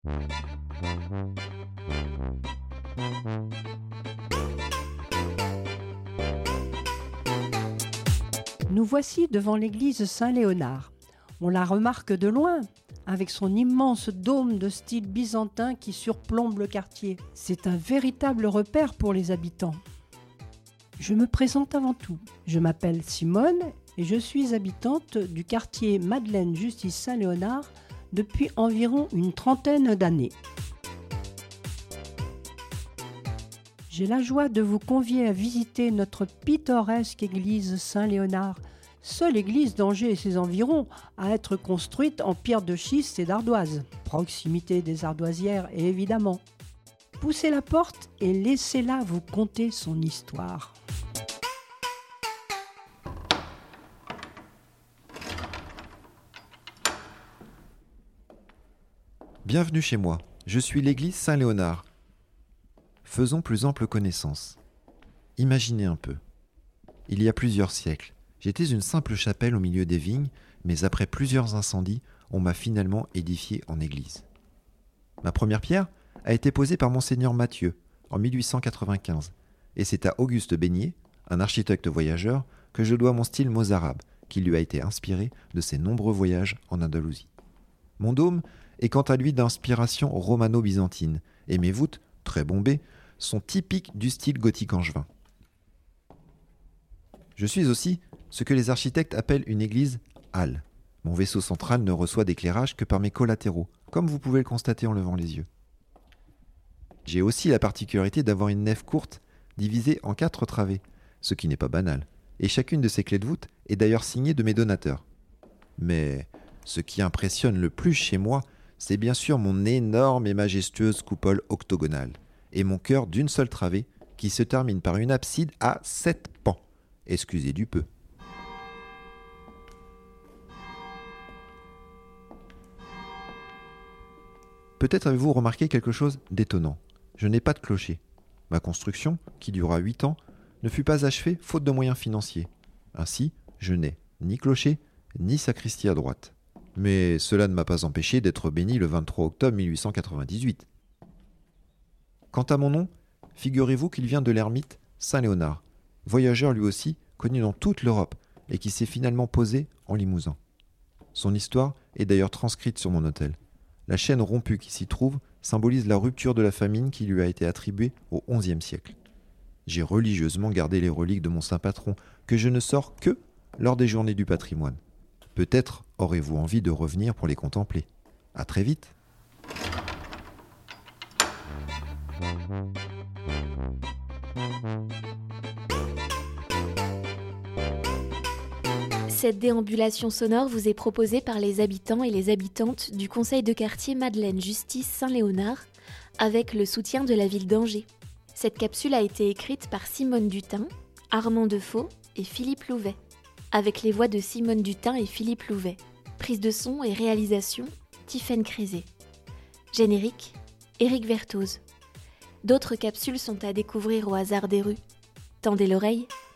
Nous voici devant l'église Saint-Léonard. On la remarque de loin, avec son immense dôme de style byzantin qui surplombe le quartier. C'est un véritable repère pour les habitants. Je me présente avant tout. Je m'appelle Simone et je suis habitante du quartier Madeleine-Justice Saint-Léonard depuis environ une trentaine d'années. J'ai la joie de vous convier à visiter notre pittoresque église Saint-Léonard, seule église d'Angers et ses environs à être construite en pierre de schiste et d'ardoise. Proximité des ardoisières, évidemment. Poussez la porte et laissez-la vous conter son histoire. Bienvenue chez moi, je suis l'église Saint-Léonard. Faisons plus ample connaissance. Imaginez un peu. Il y a plusieurs siècles, j'étais une simple chapelle au milieu des vignes, mais après plusieurs incendies, on m'a finalement édifié en église. Ma première pierre a été posée par Monseigneur Mathieu en 1895, et c'est à Auguste Beignet, un architecte voyageur, que je dois mon style mozarabe, qui lui a été inspiré de ses nombreux voyages en Andalousie. Mon dôme est quant à lui d'inspiration romano-byzantine, et mes voûtes, très bombées, sont typiques du style gothique angevin. Je suis aussi ce que les architectes appellent une église halle. Mon vaisseau central ne reçoit d'éclairage que par mes collatéraux, comme vous pouvez le constater en levant les yeux. J'ai aussi la particularité d'avoir une nef courte, divisée en 4 travées, ce qui n'est pas banal, et chacune de ces clés de voûte est d'ailleurs signée de mes donateurs. Mais ce qui impressionne le plus chez moi, c'est bien sûr mon énorme et majestueuse coupole octogonale, et mon chœur d'une seule travée qui se termine par une abside à 7 pans. Excusez du peu. Peut-être avez-vous remarqué quelque chose d'étonnant. Je n'ai pas de clocher. Ma construction, qui dura 8 ans, ne fut pas achevée faute de moyens financiers. Ainsi, je n'ai ni clocher, ni sacristie à droite. Mais cela ne m'a pas empêché d'être béni le 23 octobre 1898. Quant à mon nom, figurez-vous qu'il vient de l'ermite Saint-Léonard, voyageur lui aussi connu dans toute l'Europe et qui s'est finalement posé en Limousin. Son histoire est d'ailleurs transcrite sur mon autel. La chaîne rompue qui s'y trouve symbolise la rupture de la famine qui lui a été attribuée au XIe siècle. J'ai religieusement gardé les reliques de mon saint patron que je ne sors que lors des journées du patrimoine. Peut-être aurez-vous envie de revenir pour les contempler. À très vite. Cette déambulation sonore vous est proposée par les habitants et les habitantes du conseil de quartier Madeleine-Justice Saint-Léonard avec le soutien de la ville d'Angers. Cette capsule a été écrite par Simone Dutin, Armand Defoe et Philippe Louvet, avec les voix de Simone Dutin et Philippe Louvet. Prise de son et réalisation, Tiffaine Crézé. Générique, Éric Vertoz. D'autres capsules sont à découvrir au hasard des rues. Tendez l'oreille.